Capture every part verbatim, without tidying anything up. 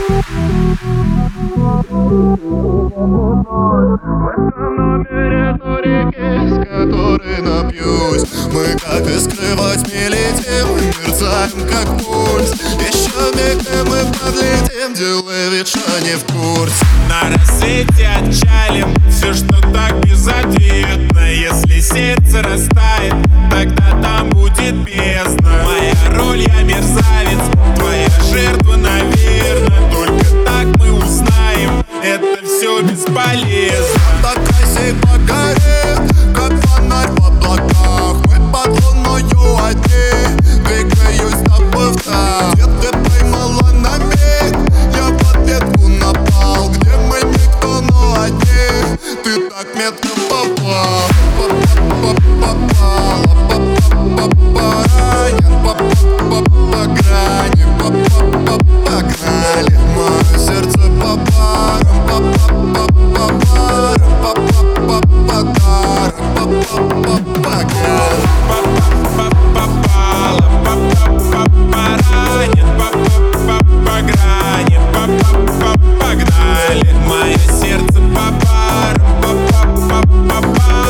номере той реки, с которой напьюсь. Мы как и скрывать не летим, мерцаем как пульс. Еще миг и мы подлетим, делай вид, что не в курсе. На рассвете отчалим, все, что так безответно. Если сердце растает, тогда там будет бездна. Моя роль, я мерзавец, твоя жертва, наверно. Только так мы узнаем, это все бесполезно. Такая сила горит, как фонарь в облаках. Мы под луною одни, двигаюсь с тобой в такт. Где ты поймала на миг, я в ответку напал. Где мы никто, но одни, ты так метко попал. Попала, поранен, по грани, погнали. Мое сердце по парам, по парам, по подарок, погнали. Попала, поранен, по грани, погнали. Мое сердце по парам, по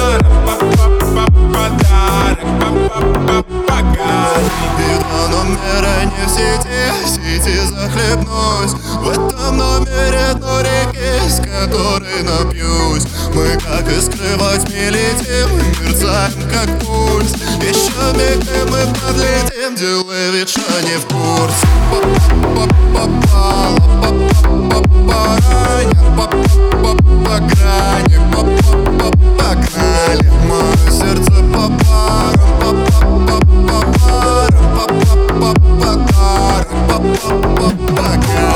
подарок, погнали. Два номера не в сети, сети захлебнусь. В этом номере той реки, с которой напьюсь. Мы как и скрывать не летим, мерцаем как пульс. Еще миг и мы подлетим, делай вид, что не в курсе. Попала, поранен, по грани, погнали. Мое сердце по парам, по парам, по подарок, погнали.